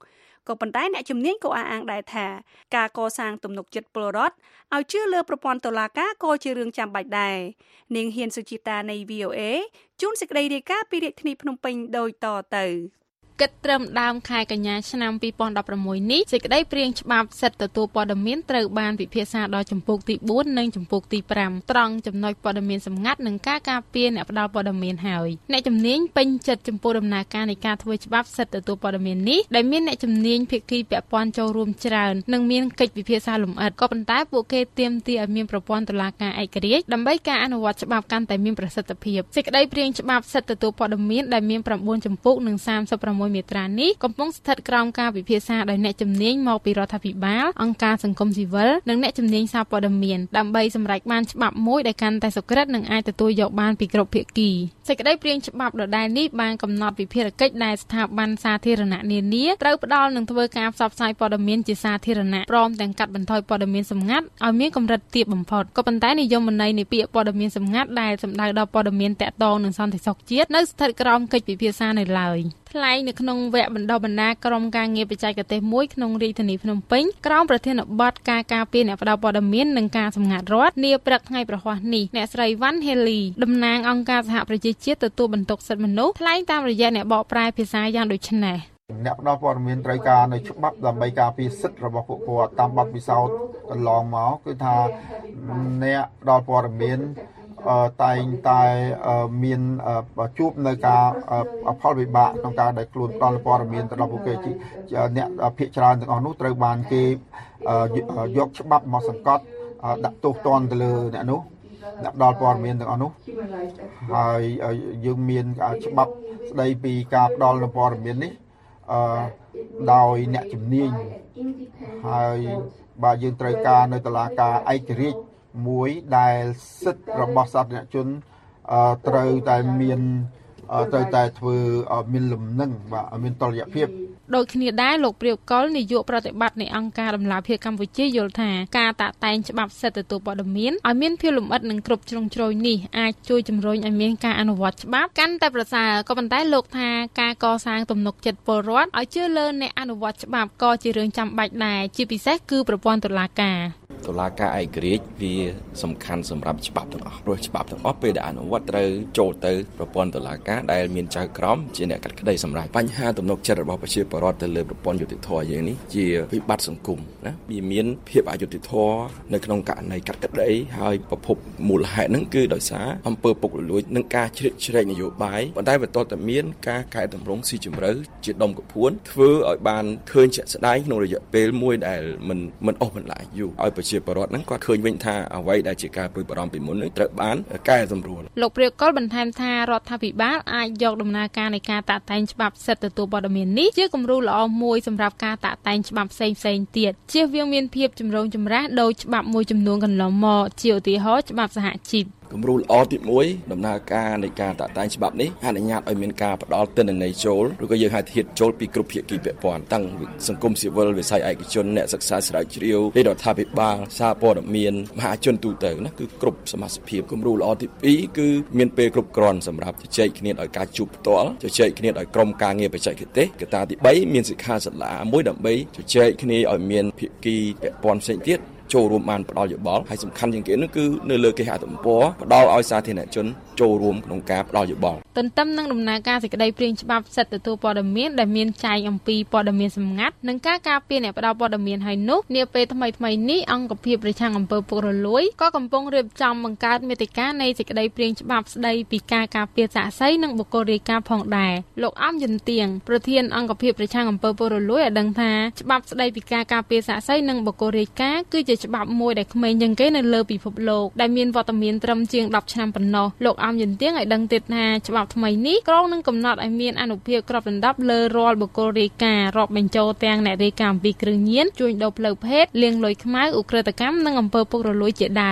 ក៏ប៉ុន្តែអ្នកជំនាញក៏អះអាងដែរថាការកសាងទំនុកចិត្តពលរដ្ឋឲ្យជឿលើប្រព័ន្ធតុលាការក៏ជារឿងចាំបាច់ដែរនាងហ៊ានសុជីតានៃ វី អូ អេ ជួនសេចក្តីរាយការណ៍ពីរាជធានីភ្នំពេញដូចតទៅគិតត្រឹមដើមខែកញ្ញាឆ្នាំពីរពាន់ដប់ប្រាំមួយនេះសេចក្តីព្រាងច្បាប់សិទ្ធិទទួលព័ត៌មានត្រូវបានពិភាក្សាដល់ចំពោះទីបួននិងចំពោះទីប្រាំត្រង់ចំណុចព័ត៌មានសម្ងាត់និងការការពារអ្នកផ្ដល់ព័ត៌មានហើយអ្នកជំនាញពេញចិត្តចំពោះដំណើរការនៃការធ្វើច្បាប់សិទ្ធិទទួលព័ត៌មាននេះដែលមានអ្នកជំនាញភាគីពាក់ព័ន្ធចូលរួមច្រើននិងមានកិច្ចពិភាក្សាលម្អិតក៏ប៉ុន្តែពួកគេទាមទារឲ្យមានប្រព័ន្ធតុលាការឯករាជ្យដើម្បីការអនុវត្តច្បាប់កាន់តែមានប្រសិទ្ធភាពសេចក្តីព្រាងច្បាប់សិទ្ធិទទួលព័ត៌មានដែលមានប្រាំបួនជំពូកនិងសាមសិបប្រាំមួយមាត្រានេះកំពុងស្ថិតក្រោមការពិភាក្សាដោយអ្នកជំនាញមកពីរដ្ឋាភិបាលអង្គការសង្គមស៊ីវិលនិងអ្នកជំនាញសារព័ត៌មានដើម្បីសម្រេចបានច្បាប់មួយដែលកាន់តែសុក្រិតនិងអាចទទួលយកបានពីគ្រប់ភាគីសេចក្តីព្រាងច្បាប់ដដែលនេះបានកំណត់វិភារកិច្ចដែលស្ថាប័នសាធារណៈនានាត្រូវផ្ដល់និងធ្វើការផ្សព្វផ្សាយព័ត៌មានជាសាធារណៈព្រមទាំងកាត់បន្ថយព័ត៌មានសម្ងាត់ឲ្យមានកម្រិតទាបបំផុតក៏ប៉ុន្តែនិយមន័យនៃពាក្យព័ត៌មានសម្ងាត់ដែលសំដៅដល់ព័ត៌មានតាក់ទងនឹងសន្តិសុខជាតិនៅស្ថិតក្រោមកិច្ចពិភាក្សានៅឡើយថ្លែងនៅក្នុងវគ្គបណ្ដុះបណ្ដាលក្រុមការងារបច្ចេកទេសមួយក្នុងរាជធានីភ្នំពេញក្រោមប្រធានបទការការពារអ្នកផ្ដល់ព័ត៌មាននិងការសម្ងាត់រដ្ឋនាព្រឹកថ្ងៃប្រហ័សនេះអ្នកស្រីវ៉ាន់ហេលីតំណាងអង្គការសហប្រជាជាតិទទួលបន្ទុកសិទ្ធិមនុស្សថ្លែងតាមរយៈអ្នកបកប្រែភាសាយ៉ាងដូចនេះអ្នកផ្ដល់ព័ត៌មានត្រូវការនៅច្បាប់ដើម្បីការពារសិទ្ធិរបស់ពួកគាត់តាមបទពិសោធន៍កន្លងមកគឺថាអ្នកផ្ដល់ព័ត៌មានតែងតែមានជួបនៅការផលវិបាកក្នុងការដែលខ្លួនផ្ដល់ព័ត៌មានទៅដល់ពួកគេអ្នកភាគច្រើនទាំងអស់នោះត្រូវបានគេយកច្បាប់មកសង្កត់ដាក់ទោសទណ្ឌទៅលើអ្នកនោះអ្នកផ្ដល់ព័ត៌មានទាំងអស់នោះហើយយើងមានច្បាប់ស្ដីពីការផ្ដល់ព័ត៌មាននេះដោយអ្នកជំនាញហើយបើយើងត្រូវការនៅតុលាការឯករាជ្យមួយដែលសិទ្ធិរបស់សាធារណជនត្រូវតែមានត្រូវតែធ្វើមានលំនឹងបាទមានតុល្យភាពដូចគ្នាដែរលោកព្រាវកុលនាយកប្រតិបត្តិនៃអង្គការដំណាភៀសកម្ពុជាយល់ថាការតាក់តែងច្បាប់សិទ្ធិទទួលព័ត៌មានឲ្យមានភាពលម្អិតនិងគ្រប់ជ្រុងជ្រោយនេះអាចជួយជំរុញឲ្យមានការអនុវត្តច្បាប់កាន់តែប្រសើរក៏ប៉ុន្តែលោកថាការកសាងទំនុកចិត្តពលរដ្ឋឲ្យជឿលើអ្នកអនុវត្តច្បាប់ក៏ជារឿងចាំបាច់ដែរជាពិសេសគឺប្រព័ន្ធតុលាការតុលាការឯករាជ្យវាសំខាន់សម្រាប់ច្បាប់ទាំងអស់ព្រោះច្បាប់ទាំងអស់ពេលដែលអនុវត្តត្រូវចូលទៅប្រព័ន្ធតុលាការដែលមានចៅក្រមជាអ្នកកាត់ក្តីសម្រាប់បញ្ហាទំនុកចិត្តរបស់ប្រជាពលរដ្ឋទៅលើប្រព័ន្ធយុត្តិធម៌យើងនេះជាវិបត្តិសង្គមណាវាមានភាពអយុត្តិធម៌នៅក្នុងករណីកាត់ក្តីហើយប្រភពមូលហេតុហ្នឹងគឺដោយសារអំពើពុករលួយនិងការជ្រៀតជ្រែកនយោបាយប៉ុន្តែបន្ទាប់តែមានការកែតម្រង់ស៊ីជម្រៅជាដុំកពួនធ្វើឲ្យបានឃើញជាក់ស្ដែងក្នុងរយៈពេលមួយដែលមិនមិនអស់បន្លាយយូរឲ្យប្រជាពលរដ្ឋហ្នឹងគាត់ឃើញវិញថាអ្វីដែលជាការព្រួយបារម្ភពីមុននឹងត្រូវបានកែសម្រួលលោកព្រាវកុលបន្ថែមថារដ្ឋាភិបាលអាចយកដំណើរការនៃការតាក់តែងច្បាប់សិទ្ធិទទួលព័ត៌មាននេះជាគំរូល្អមួយសម្រាប់ការតាក់តែងច្បាប់ផ្សេងផ្សេងទៀតជៀសវាងមានភាពចម្រូងចម្រាសដោយច្បាប់មួយចំនួនកន្លងមកជាឧទាហរណ៍ច្បាប់សហជីពគំរូល្អទីមួយដំណើរការនៃការតាក់តែងច្បាប់នេះអនុញ្ញាតឲ្យមានការផ្ដល់ទិន្នន័យចូលឬក៏យើងហៅធាតុចូលពីគ្រប់ភាគីពាក់ព័ន្ធទាំងសង្គមស៊ីវិលវិស័យឯកជនអ្នកសិក្សាស្រាវជ្រាវរាជរដ្ឋាភិបាលសារព័ត៌មានមហាជនទូទៅណាគឺគ្រប់សមាជិកភាពគំរូល្អទីពីរគឺមានពេលគ្រប់គ្រាន់សម្រាប់ជជែកគ្នាដោយការជួបផ្ទាល់ជជែកគ្នាដោយក្រុមការងារបច្ចេកទេសកត្តាទីបីមានសិក្ខាសាលាមួយដើម្បីជជែកគ្នាឲ្យមានភាគីពាក់ព័ន្ធផ្សេងទៀតចូលរួមបានផ្ដល់យោបល់ហើយសំខាន់ជាងគេនោះគឺនៅលើគេហទំព័រផ្ដល់ឲ្យសាធារណជនចូលរួមក្នុងការផ្ដល់យោបល់ទន្ទឹមនឹងដំណើរការសេចក្តីព្រាងច្បាប់សិទ្ធិទទួលព័ត៌មានដែលមានចែងអំពីព័ត៌មានសម្ងាត់និងការការពារអ្នកផ្ដល់ព័ត៌មានហើយនោះនាពេលថ្មីថ្មីនេះអង្គភាពប្រឆាំងអំពើពុករលួយក៏កំពុងរៀបចំបង្កើតមាតិកានៃសេចក្តីព្រាងច្បាប់ស្តីពីការការពារសាក្សីនិងបុគ្គលរាយការណ៍ផងដែរលោកអំយន្ទៀងប្រធានអង្គភាពប្រឆាំងអំពើពុករលួយឲ្យដឹងថាច្បាប់ស្តីពីការការពារសាក្សីនិងបុគ្គលរាយការណ៍គឺជាច្បាប់មួយដែលក្មេងជាងគេនៅលើពិភពលោកដែលមានវត្តមានត្រឹមជាងដប់ឆ្នាំប៉ុណ្ណោះលោកអំយន្ទៀងឲ្យដឹងទៀតថាច្បាប់ថ្មីនេះក្រុងនឹងកំណត់ឲ្យមានអនុភាពគ្របដណ្ដប់លើរាល់បុគ្គលរាយការណ៍រាប់បញ្ចូលទាំងអ្នករាយការណ៍អំពីគ្រឿងញៀនជួញដូរផ្លូវភេទលាងលុយខ្មៅឧក្រិដ្ឋកម្មនិងអំពើពុករលួយជាដើម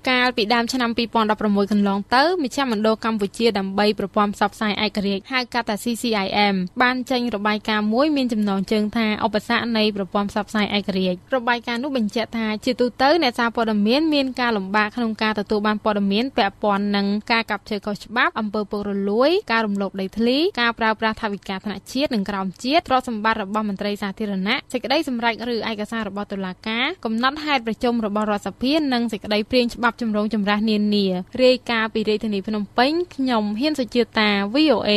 កាលពីដើមឆ្នាំពីរពាន់ដប់ប្រាំមួយកន្លងទៅមជ្ឈមណ្ឌលកម្ពុជាដើម្បីប្រព័ន្ធផ្សព្វផ្សាយឯករាជ្យហៅកាត់ថា C C I M បានចេញរបាយការណ៍មួយមានចំណងជើងថាឧបសគ្គនៃប្រព័ន្ធផ្សព្វផ្សាយឯករាជ្យរបាយការណ៍នោះបញ្ជាក់ថាជាទូទៅអ្នកសារព័ត៌មានមានការលំបាកក្នុងការទទួលបានព័ត៌មានពាក់ព័ន្ធនឹងការកាប់ឈើខុសច្បាប់អំពើពុករលួយការរំលោភដីធ្លីការប្រើប្រាស់ថវិកាថ្នាក់ជាតិនិងក្រោមជាតិទ្រព្យសម្បត្តិរបស់មន្ត្រីសាធារណៈសេចក្តីសម្រេចឬឯកសាររបស់តុលាការកំណត់ហេតុប្រជុំរបស់រដ្ឋសភានិងសេចក្តីព្រាងច្បាប់ជំរងចម្រាស់នានារាយការណ៍ពីរាជធានីភ្នំពេញខ្ញុំហ៊ានសុជាតា V O A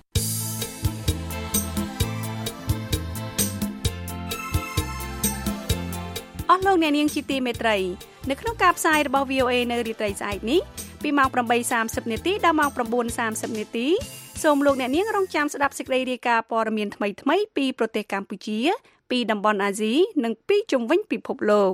អស់លោកអ្នកនាងជាទីមេត្រីនៅក្នុងការផ្សាយរបស់ V O A នៅរាត្រីស្អែកនេះពីម៉ោង ប្រាំបីសាមសិប នាទីដល់ម៉ោង ៩សាមសិប នាទីសូមលោកអ្នកនាងរងចាំស្ដាប់សេចក្តីរាយការណ៍ព័ត៌មានថ្មីៗពីប្រទេសកម្ពុជាពីតំបន់អាស៊ីនិងពីជុំវិញពិភពលោក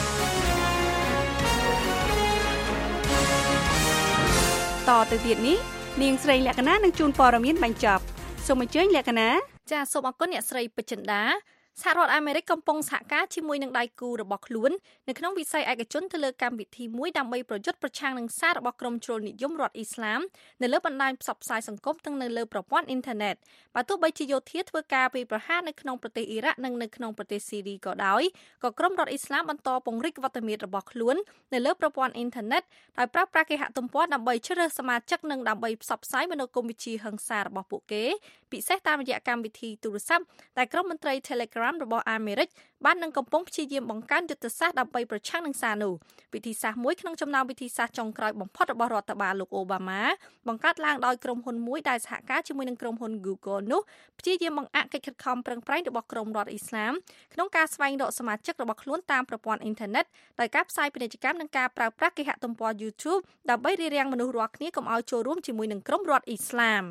តទៅទៀតនេះនាងស្រីលក្ខណានឹងជូនព័ត៌មានបញ្ចប់សូមអញ្ជើញលក្ខណាចាសសូមអរគុណអ្នកស្រីពេជ្រចិន្តាសហរដ្ឋអាមេរិកកំពុងសហការជាមួយនឹងដៃគូរបស់ខ្លួននៅក្នុងវិស័យឯកជនទៅលើកម្មវិធីមួយដើម្បីប្រយុទ្ធប្រឆាំងនឹងសាររបស់ក្រុមជ្រុលនិយមរដ្ឋអ៊ីស្លាមនៅលើបណ្ដាញផ្សព្វផ្សាយសង្គមទាំងនៅលើប្រព័ន្ធអ៊ីនធឺណិតបើទោះបីជាយោធាធ្វើការពីប្រហារនៅក្នុងប្រទេសអ៊ីរ៉ាក់និងនៅក្នុងប្រទេសស៊ីរីក៏ដោយក៏ក្រុមរដ្ឋអ៊ីស្លាមបន្តពង្រីកវត្តមានរបស់ខ្លួននៅលើប្រព័ន្ធអ៊ីនធឺណិតដោយប្រើប្រាស់គេហទំព័រដើម្បីជ្រើសរើសសមាជិកនិងដើម្បីផ្សព្វផ្សាយមនោគមវិជ្ជាហិង្សារបស់ពួកគេពិសេសតាមរយៈកម្មវិធីទូរស័ព្ទដែលក្រុមមន្ត្រី Telegram របស់អាមេរិកបាននឹងកំពុងព្យាយាមបង្កើនយុទ្ធសាស្ត្រដើម្បីប្រឆាំងនឹងសារនោះវិធីសាស្ត្រមួយក្នុងចំណោមវិធីសាស្ត្រចុងក្រោយបំផុតរបស់រដ្ឋបាលលោកអូបាម៉ាបង្កើតឡើងដោយក្រុមហ៊ុនមួយដែលសហការជាមួយនឹងក្រុមហ៊ុន Google នោះព្យាយាមបង្អាក់កិច្ចខិតខំប្រឹងប្រែងរបស់ក្រុមរដ្ឋអ៊ីស្លាមក្នុងការស្វែងរកសមាជិករបស់ខ្លួនតាមប្រព័ន្ធអ៊ីនធឺណិតដោយការផ្សាយពាណិជ្ជកម្មនិងការប្រើប្រាស់គេហទំព័រ YouTube ដើម្បីរារាំងមនុស្សរាល់គ្នាកុំឲ្យចូលរួមជាមួយនឹងក្រុមរដ្ឋអ៊ីស្លាម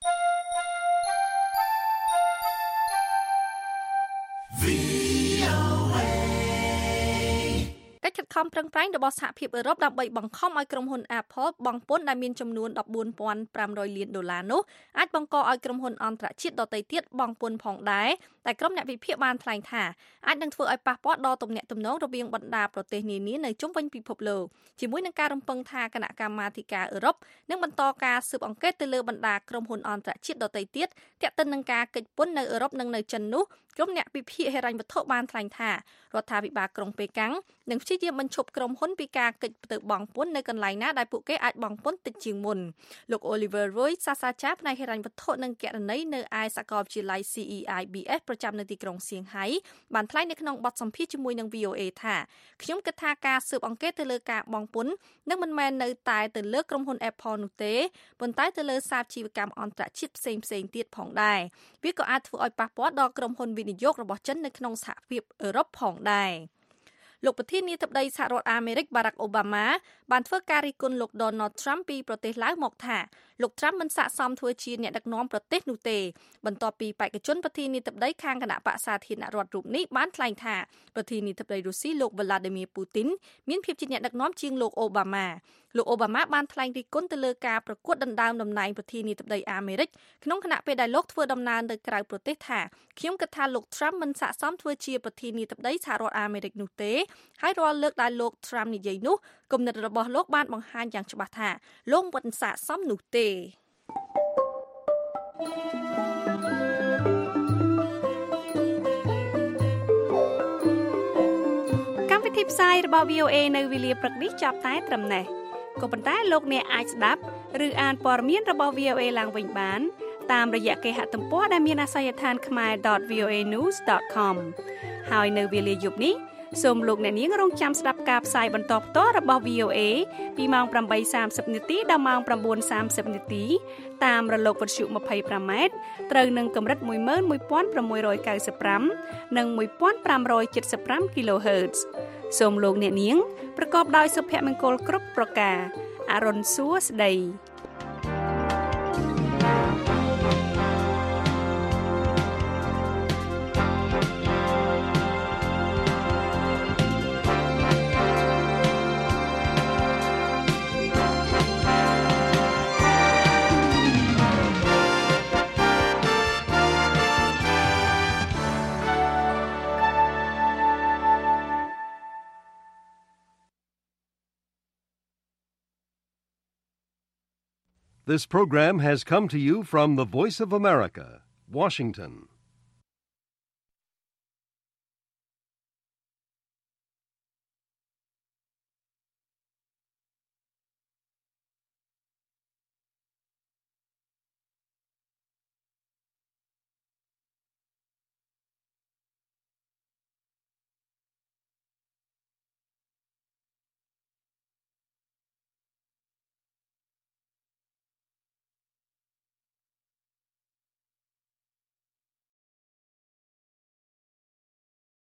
កិច្ចខិតខំប្រឹងប្រែងរបស់សហភាពអឺរ៉ុបដើម្បីបង្ខំឲ្យក្រុមហ៊ុន Apple បង់ពន្ធដែលមានចំនួន ដប់បួនពាន់ប្រាំរយលានដុល្លារនោះអាចបង្កឲ្យក្រុមហ៊ុនអន្តរជាតិដទៃទៀតបង់ពន្ធផងដែរតែក្រុមអ្នកវិភាគបានថ្លែងថាអាចនឹងធ្វើឲ្យប៉ះពាល់ដល់ទំនាក់ទំនងរវាងបណ្ដាប្រទេសនានានៅជុំវិញពិភពលោកជាមួយនឹងការរំពឹងថាគណៈកម្មាធិការអឺរ៉ុបនឹងបន្តការស៊ើបអង្កេតទៅលើបណ្ដាក្រុមហ៊ុនអន្តរជាតិដទៃទៀតទាក់ទិននឹងការកិច្ចពន្ធនៅអឺរ៉ុបនិងនៅចិននោះក្រុមអ្នកវិភាគហិរញ្ញវត្ថុបានថ្លែងថារដ្ឋាភិបាលក្រុងប៉េកាំងនឹងព្យាយាមបញ្ឈប់ក្រុមហ៊ុនពីការកិច្ចទៅបង់ពន្ធនៅកន្លែងណាដែលពួកគេអាចបង់ពន្ធតិចជាងមុនលោក Oliver Roy សាស្ត្រាចារ្យផ្នែកហិរញ្ញវត្ថុនិងគណនេយ្យនៅឯសាកលវិទ្យាល័យ C E I B S ប្រចាំនៅទីក្រុងសៀងហៃបានថ្លែងនៅក្នុងបទសម្ភាសន៍ជាមួយនឹង V O A ថាខ្ញុំគិតថាការស៊ើបអង្កេតទៅលើការបង់ពន្ធនឹងមិនមែននៅតែទៅលើក្រុមហ៊ុន Apple នោះទេប៉ុន្តែទៅលើសាជីវកម្មអន្តរជាតិផ្សេងៗទៀតផងដែរវាក៏អាចធ្វើឲ្យប៉ះពាល់ដល់ក្រុមហ៊ុនវិនិយោគរបស់ចិននៅក្នុងសហភាពអឺរ៉ុបផងដែរលោកប្រធានាធិបតីសហរដ្ឋអាមេរិក Barack Obama បានធ្វើការរិះគន់លោក Donald Trump ពីប្រទេសឡាវមកថាលោក Trump មិនស័ក្តិសមធ្វើជាអ្នកដឹកនាំប្រទេសនោះទេបន្ទាប់ពីបេក្ខជនប្រធានាធិបតីខាងគណៈបក្សសាធារណរដ្ឋរូបនេះបានថ្លែងថាប្រធានាធិបតីរុស្ស៊ីលោក Vladimir Putin មានភាពជាអ្នកដឹកនាំជាងលោក Obama លោក Obama បានថ្លែងរិះគន់ទៅលើការប្រកួតដណ្ដើមតំណែងប្រធានាធិបតីអាមេរិកក្នុងខណៈពេលដែលលោកធ្វើដំណើរទៅក្រៅប្រទេសថាខ្ញុំគិតថាលោក Trump មិនស័ក្តិសមធ្វើជាប្រធានាធិបតីសហរដ្ឋអាមេរិកនោះទេហើយរាល់លើកដែលលោក Trump និយាយនោះគំនិតរបស់លោកបានបង្ហាញយ៉ាងច្បាស់ថាលោកមិនស័ក្តិសមនោះទេកម្មវិធីផ្សាយរបស់ V O A នៅវេលាព្រឹកនេះចាប់តែត្រឹមនេះក៏ប៉ុន្តែលោកអ្នកអាចស្ដាប់ឬអានព័ត៌មានរបស់ V O A ឡើងវិញបានតាមរយៈគេហទំព័រដែលមានអាសយដ្ឋាន khmae dot v o a news dot com ហើយនៅវេលាយប់នេះសូមលោកអ្នកនាងរងចាំស្ដាប់ការផ្សាយបន្តផ្ទាល់របស់ V O A ពីម៉ោង ប្រាំបីសាមសិប នាទីដល់ម៉ោង ៩សាមសិប នាទីតាមរលកវិទ្យុ ยี่สิบห้า ម៉ែត្រត្រូវនឹងកម្រិត một một sáu chín năm និង một five seven five គីឡូហឺត សូមលោកអ្នកនាងប្រកបដោយសុភមង្គលគ្រប់ប្រការអរុនសួស្តី This program has come to you from the Voice of America, Washington.